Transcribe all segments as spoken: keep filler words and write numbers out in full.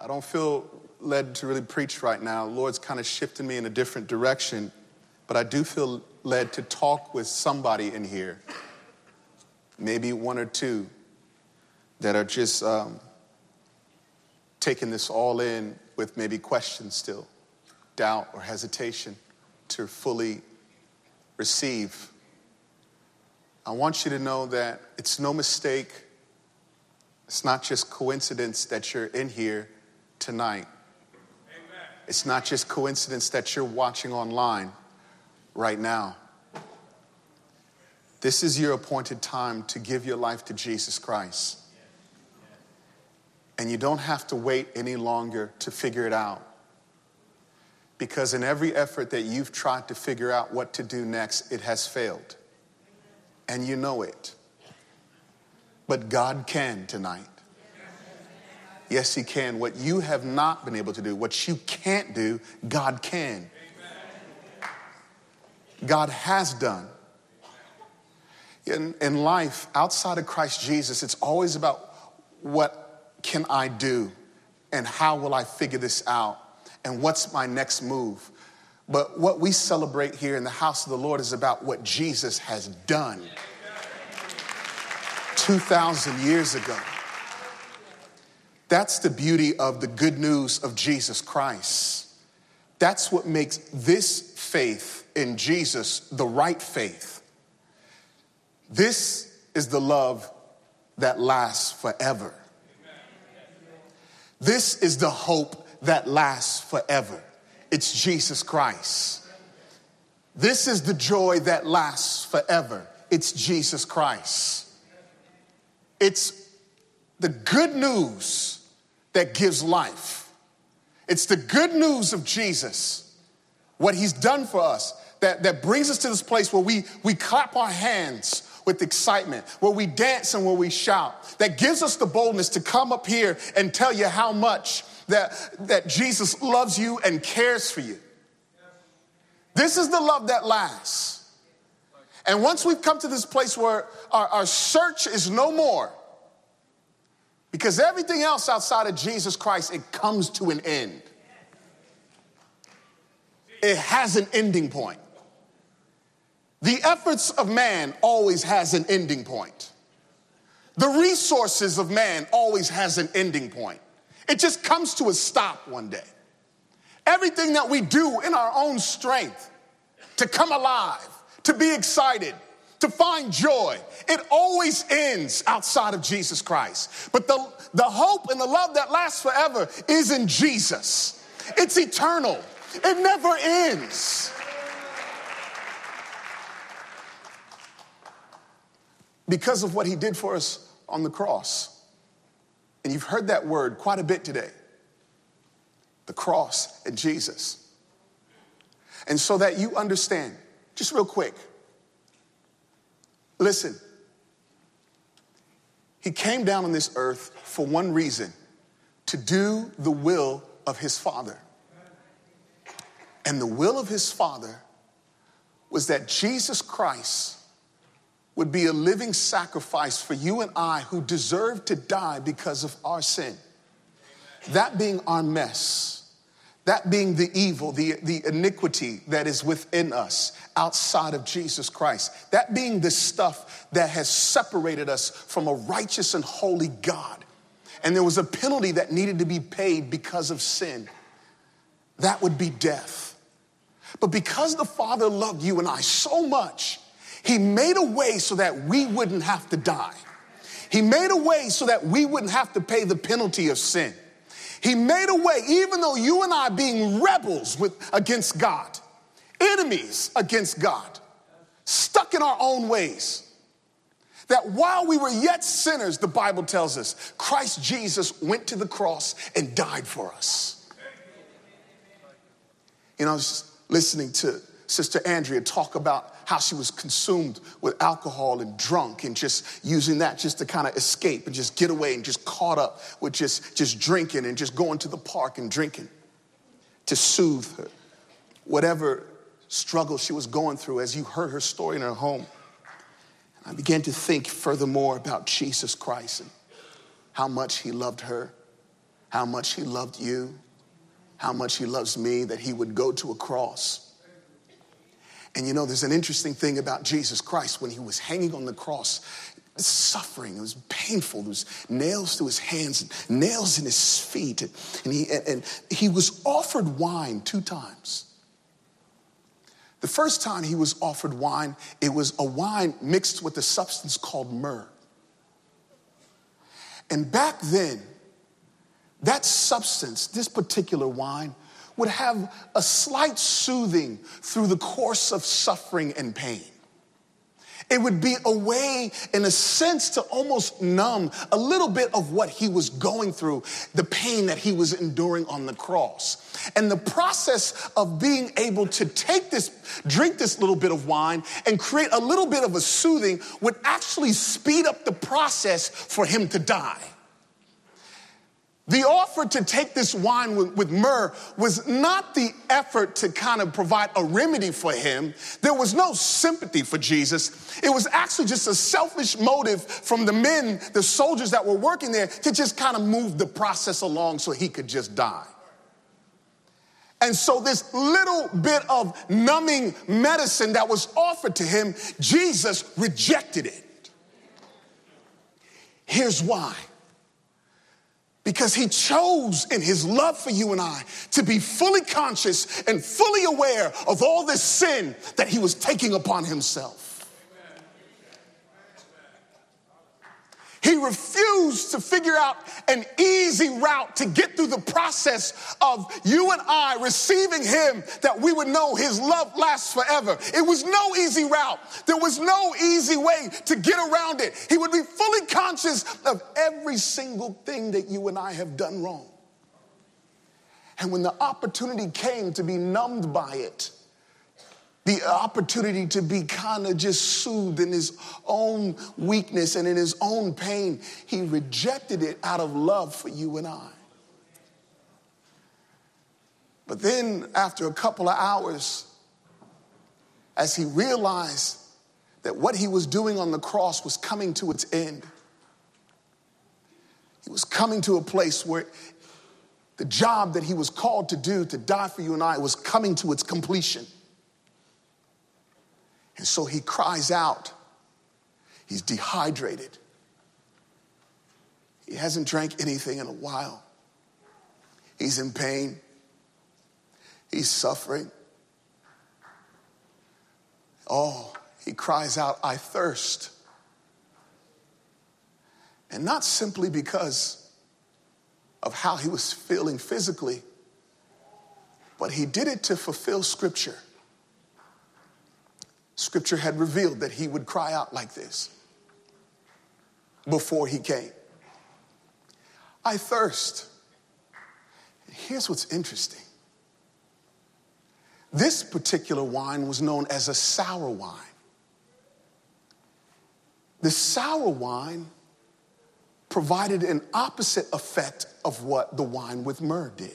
I don't feel led to really preach right now. The Lord's kind of shifting me in a different direction, but I do feel led to talk with somebody in here, maybe one or two, that are just um, taking this all in with maybe questions still, doubt or hesitation to fully receive. I want you to know that it's no mistake. It's not just coincidence that you're in here tonight. Amen. It's not just coincidence that you're watching online right now. This is your appointed time to give your life to Jesus Christ. And you don't have to wait any longer to figure it out. Because in every effort that you've tried to figure out what to do next, it has failed. And you know it. But God can tonight. Yes, he can. What you have not been able to do, what you can't do, God can. God has done. In, in life, outside of Christ Jesus, it's always about what can I do and how will I figure this out and what's my next move. But what we celebrate here in the house of the Lord is about what Jesus has done two thousand years ago. That's the beauty of the good news of Jesus Christ. That's what makes this faith in Jesus the right faith. This is the love that lasts forever. This is the hope that lasts forever. It's Jesus Christ. This is the joy that lasts forever. It's Jesus Christ. It's the good news that gives life. It's the good news of Jesus, what he's done for us, that, that brings us to this place where we, we clap our hands with excitement, where we dance and where we shout, that gives us the boldness to come up here and tell you how much that, that Jesus loves you and cares for you. This is the love that lasts. And once we've come to this place where our, our search is no more, because everything else outside of Jesus Christ, it comes to an end. It has an ending point. The efforts of man always has an ending point. The resources of man always has an ending point. It just comes to a stop one day. Everything that we do in our own strength to come alive, to be excited, to find joy, it always ends outside of Jesus Christ. But the, the hope and the love that lasts forever is in Jesus. It's eternal. It never ends. Because of what he did for us on the cross. And you've heard that word quite a bit today. The cross and Jesus. And so that you understand, just real quick, listen. He came down on this earth for one reason, to do the will of his Father. And the will of his Father was that Jesus Christ would be a living sacrifice for you and I who deserve to die because of our sin. That being our mess, that being the evil, the, the iniquity that is within us outside of Jesus Christ, that being the stuff that has separated us from a righteous and holy God. And there was a penalty that needed to be paid because of sin. That would be death. But because the Father loved you and I so much, he made a way so that we wouldn't have to die. He made a way so that we wouldn't have to pay the penalty of sin. He made a way, even though you and I being rebels with, against God, enemies against God, stuck in our own ways, that while we were yet sinners, the Bible tells us, Christ Jesus went to the cross and died for us. You know, I was just listening to Sister Andrea talk about how she was consumed with alcohol and drunk and just using that just to kind of escape and just get away and just caught up with just, just drinking and just going to the park and drinking to soothe her, whatever struggle she was going through as you heard her story in her home. I began to think furthermore about Jesus Christ and how much he loved her, how much he loved you, how much he loves me, that he would go to a cross. And you know, there's an interesting thing about Jesus Christ. When he was hanging on the cross, suffering, it was painful. There was nails to his hands, nails in his feet. And he, and, and he was offered wine two times. The first time he was offered wine, it was a wine mixed with a substance called myrrh. And back then, that substance, this particular wine, would have a slight soothing through the course of suffering and pain. It would be a way, in a sense, to almost numb a little bit of what he was going through, the pain that he was enduring on the cross. And the process of being able to take this, drink this little bit of wine and create a little bit of a soothing would actually speed up the process for him to die. The offer to take this wine with, with myrrh was not the effort to kind of provide a remedy for him. There was no sympathy for Jesus. It was actually just a selfish motive from the men, the soldiers that were working there, to just kind of move the process along so he could just die. And so this little bit of numbing medicine that was offered to him, Jesus rejected it. Here's why. Because he chose in his love for you and I to be fully conscious and fully aware of all this sin that he was taking upon himself. He refused to figure out an easy route to get through the process of you and I receiving him, that we would know his love lasts forever. It was no easy route. There was no easy way to get around it. He would be fully conscious of every single thing that you and I have done wrong. And when the opportunity came to be numbed by it, the opportunity to be kind of just soothed in his own weakness and in his own pain, he rejected it out of love for you and I. But then after a couple of hours, as he realized that what he was doing on the cross was coming to its end, he was coming to a place where the job that he was called to do, to die for you and I, was coming to its completion. And so he cries out. He's dehydrated. He hasn't drank anything in a while. He's in pain. He's suffering. Oh, he cries out, I thirst. And not simply because of how he was feeling physically, but he did it to fulfill Scripture. Scripture had revealed that he would cry out like this before he came. I thirst. Here's what's interesting. This particular wine was known as a sour wine. The sour wine provided an opposite effect of what the wine with myrrh did.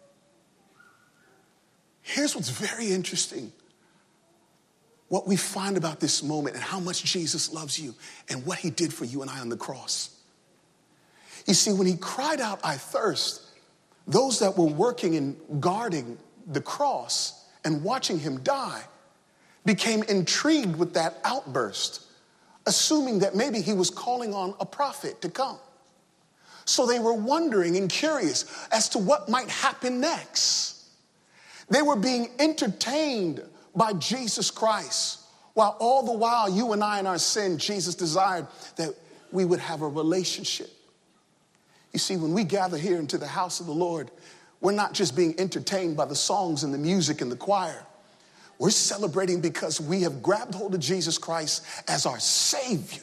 Here's what's very interesting. What we find about this moment and how much Jesus loves you and what he did for you and I on the cross. You see, when he cried out, I thirst, those that were working and guarding the cross and watching him die became intrigued with that outburst, assuming that maybe he was calling on a prophet to come. So they were wondering and curious as to what might happen next. They were being entertained by Jesus Christ, while all the while you and I in our sin, Jesus desired that we would have a relationship. You see, when we gather here into the house of the Lord, we're not just being entertained by the songs and the music and the choir. We're celebrating because we have grabbed hold of Jesus Christ as our Savior.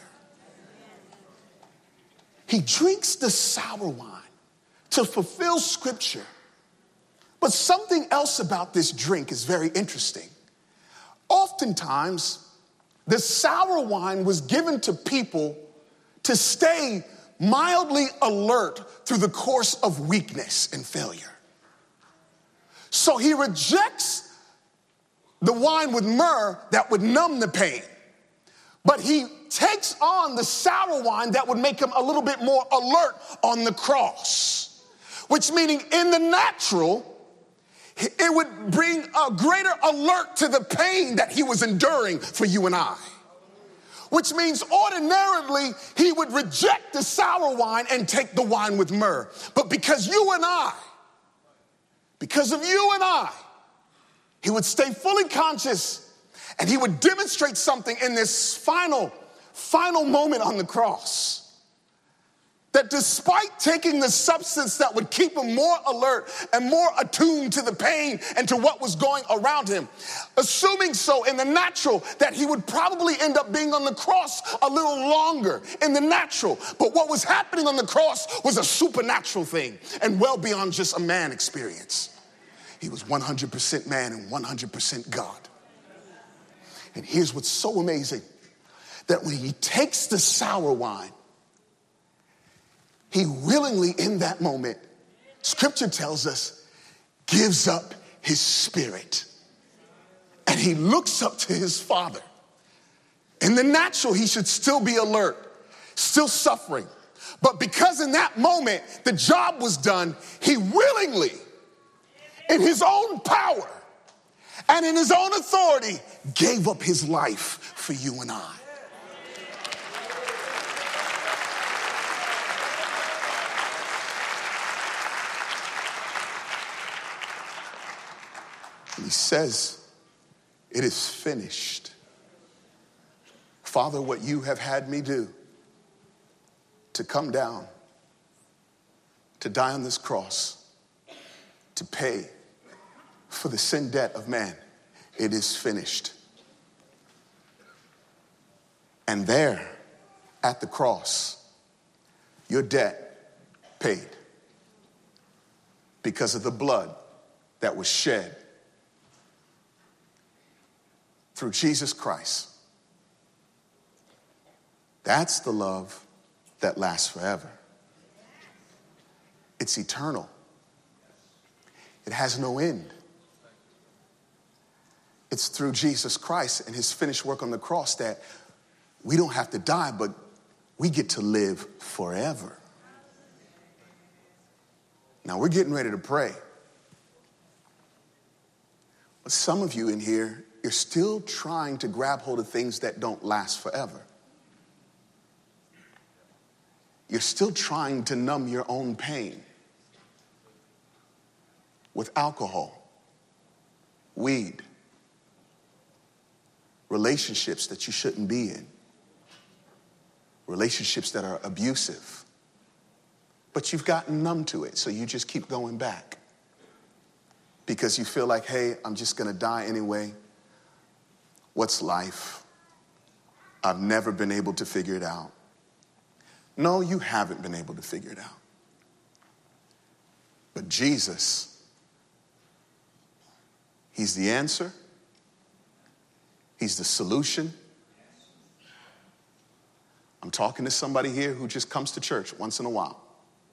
He drinks the sour wine to fulfill Scripture. But something else about this drink is very interesting. Oftentimes, the sour wine was given to people to stay mildly alert through the course of weakness and failure. So he rejects the wine with myrrh that would numb the pain, but he takes on the sour wine that would make him a little bit more alert on the cross. which meaning in the natural, it would bring a greater alert to the pain that he was enduring for you and I. Which means ordinarily he would reject the sour wine and take the wine with myrrh. But because you and I, because of you and I, he would stay fully conscious and he would demonstrate something in this final, final moment on the cross. That despite taking the substance that would keep him more alert and more attuned to the pain and to what was going around him, assuming so in the natural that he would probably end up being on the cross a little longer in the natural. But what was happening on the cross was a supernatural thing and well beyond just a man experience. He was one hundred percent man and one hundred percent God. And here's what's so amazing, that when he takes the sour wine, he willingly in that moment, scripture tells us, gives up his spirit. And he looks up to his Father. In the natural, he should still be alert, still suffering. But because in that moment, the job was done, he willingly, in his own power and in his own authority, gave up his life for you and I. He says, it is finished. Father, what you have had me do, to come down, to die on this cross, to pay for the sin debt of man, it is finished. And there, at the cross, your debt paid because of the blood that was shed through Jesus Christ. That's the love that lasts forever. It's eternal. It has no end. It's through Jesus Christ and his finished work on the cross that we don't have to die, but we get to live forever. Now we're getting ready to pray. But some of you in here, you're still trying to grab hold of things that don't last forever. You're still trying to numb your own pain with alcohol, weed, relationships that you shouldn't be in, relationships that are abusive. But you've gotten numb to it, so you just keep going back because you feel like, hey, I'm just going to die anyway. What's life? I've never been able to figure it out. No, you haven't been able to figure it out. But Jesus, he's the answer. He's the solution. I'm talking to somebody here who just comes to church once in a while.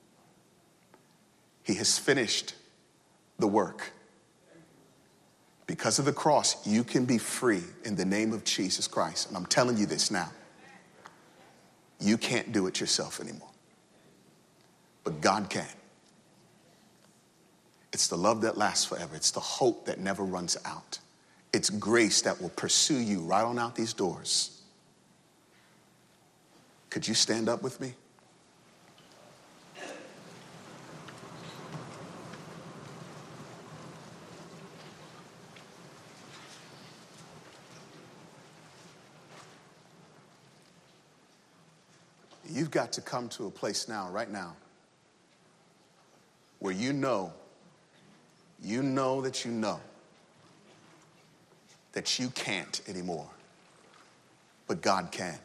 He has finished the work. Because of the cross, you can be free in the name of Jesus Christ. And I'm telling you this now. You can't do it yourself anymore. But God can. It's the love that lasts forever. It's the hope that never runs out. It's grace that will pursue you right on out these doors. Could you stand up with me? You've got to come to a place now, right now, where you know, you know that you know that you can't anymore, but God can.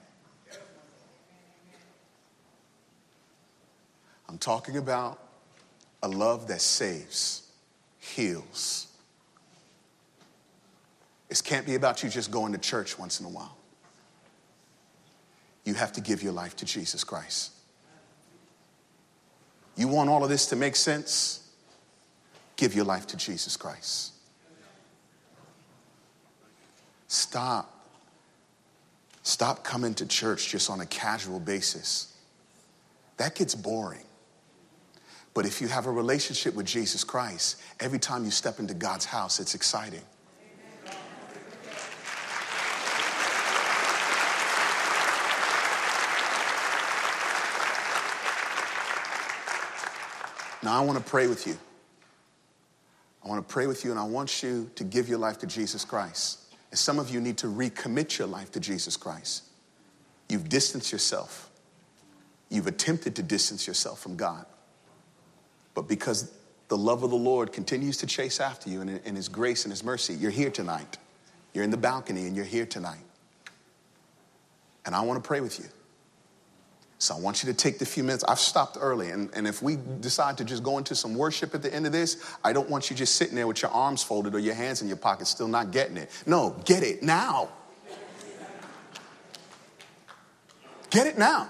I'm talking about a love that saves, heals. This can't be about you just going to church once in a while. You have to give your life to Jesus Christ. You want all of this to make sense? Give your life to Jesus Christ. Stop. Stop coming to church just on a casual basis. That gets boring. But if you have a relationship with Jesus Christ, every time you step into God's house, it's exciting. Now, I want to pray with you. I want to pray with you, and I want you to give your life to Jesus Christ. And some of you need to recommit your life to Jesus Christ. You've distanced yourself. You've attempted to distance yourself from God. But because the love of the Lord continues to chase after you in, in his grace and his mercy, you're here tonight. You're in the balcony, and you're here tonight. And I want to pray with you. So I want you to take the few minutes. I've stopped early, and, and if we decide to just go into some worship at the end of this, I don't want you just sitting there with your arms folded or your hands in your pockets still not getting it. No, get it now. Get it now.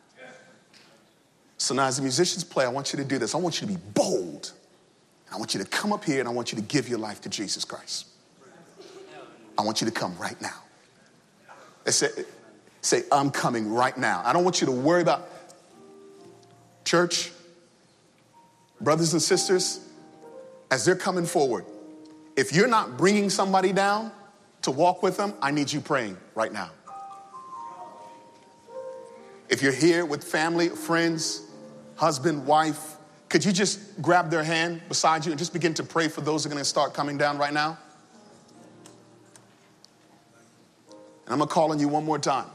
So now as the musicians play, I want you to do this. I want you to be bold. I want you to come up here, and I want you to give your life to Jesus Christ. I want you to come right now. Let's say, say, I'm coming right now. I don't want you to worry about church, brothers and sisters, as they're coming forward. If you're not bringing somebody down to walk with them, I need you praying right now. If you're here with family, friends, husband, wife, could you just grab their hand beside you and just begin to pray for those who are going to start coming down right now? And I'm going to call on you one more time.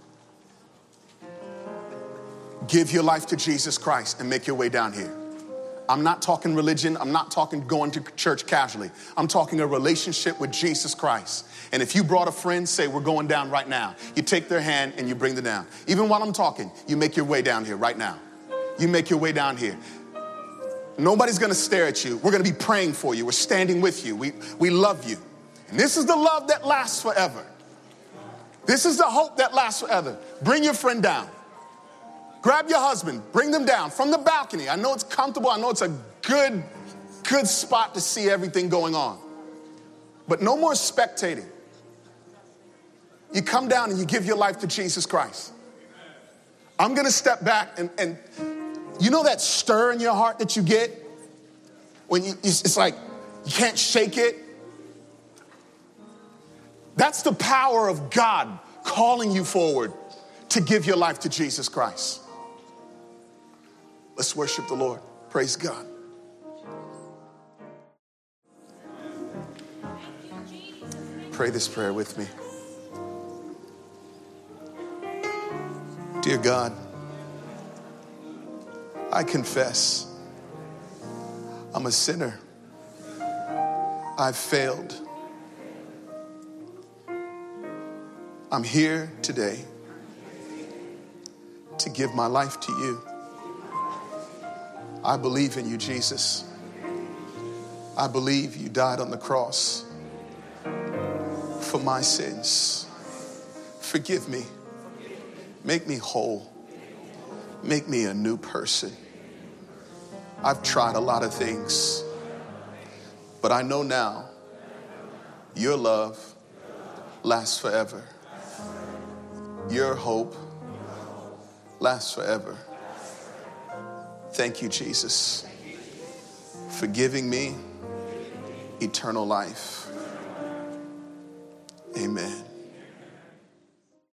Give your life to Jesus Christ and make your way down here. I'm not talking religion. I'm not talking going to church casually. I'm talking a relationship with Jesus Christ. And if you brought a friend, say, we're going down right now. You take their hand and you bring them down. Even while I'm talking, you make your way down here right now. You make your way down here. Nobody's going to stare at you. We're going to be praying for you. We're standing with you. We, we love you. And this is the love that lasts forever. This is the hope that lasts forever. Bring your friend down. Grab your husband. Bring them down from the balcony. I know it's comfortable. I know it's a good, good spot to see everything going on. But no more spectating. You come down and you give your life to Jesus Christ. I'm going to step back and, and you know that stir in your heart that you get when you, it's like you can't shake it? That's the power of God calling you forward to give your life to Jesus Christ. Let's worship the Lord. Praise God. Pray this prayer with me. Dear God, I confess I'm a sinner. I've failed. I'm here today to give my life to you. I believe in you, Jesus. I believe you died on the cross for my sins. Forgive me. Make me whole. Make me a new person. I've tried a lot of things, but I know now your love lasts forever. Your hope lasts forever. Thank you, Jesus, for giving me eternal life. Amen.